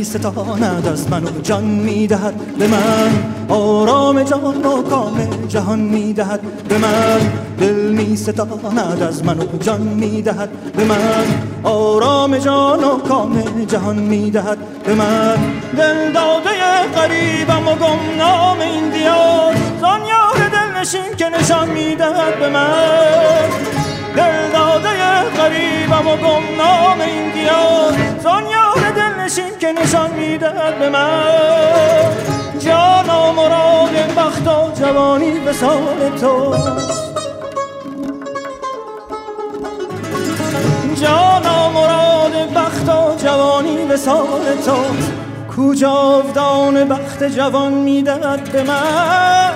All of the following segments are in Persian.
ستاند از من و جان میدهد به من، آرام جان و کام جهان میدهد به من. دل می ستاند از من و جان میدهد به من، آرام جان و کام جهان میدهد به من. دل داده غریبم و گمنام این دیار، زان یار دلنشین که نشان میدهد به من. دل داده غریبم و گمنام این دیار، زان یار دلنشین که نشان میدهد به من. جانا مراد بخت و جوانی وصال توست، جانا مراد بخت و جوانی وصال توست. کو جاودان بخت جوان میدهد به من.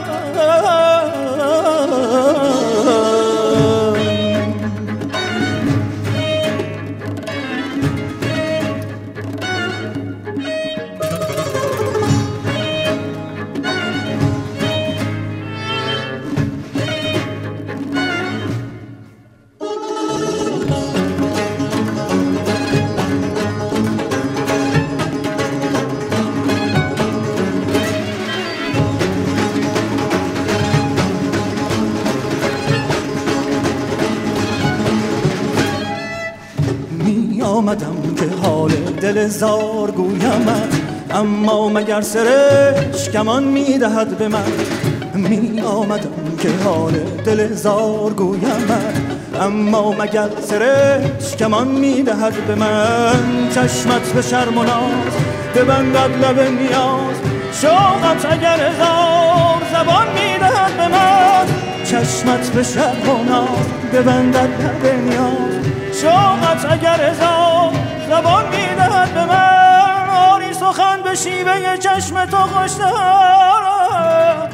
آمدم که حال دل زار گویمت، اما مگر سرش کمان میدهد به من. می آمدم که حال دل زار گویمت، اما مگر سرش کمان میدهد به من. چشمت به شرم و ناز ببندد لب نیاز، شوقت اگر هزار زبان میدهد به من. چشمت به شرم و ناز ببندد لب نیاز، شوقت اگر هزار زبان میدهد به من. آری سخن به شیوه چشم تو خوشتر،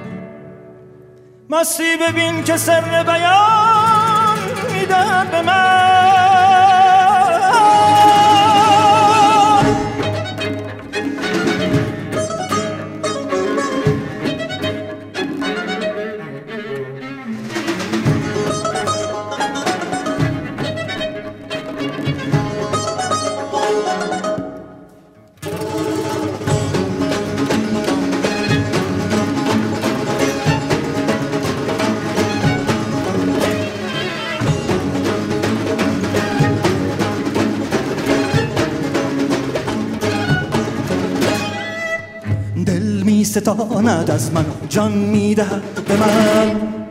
مستی ببین که سر بیان میدهد به من. دل می ستاند از من، جان می دهد به من.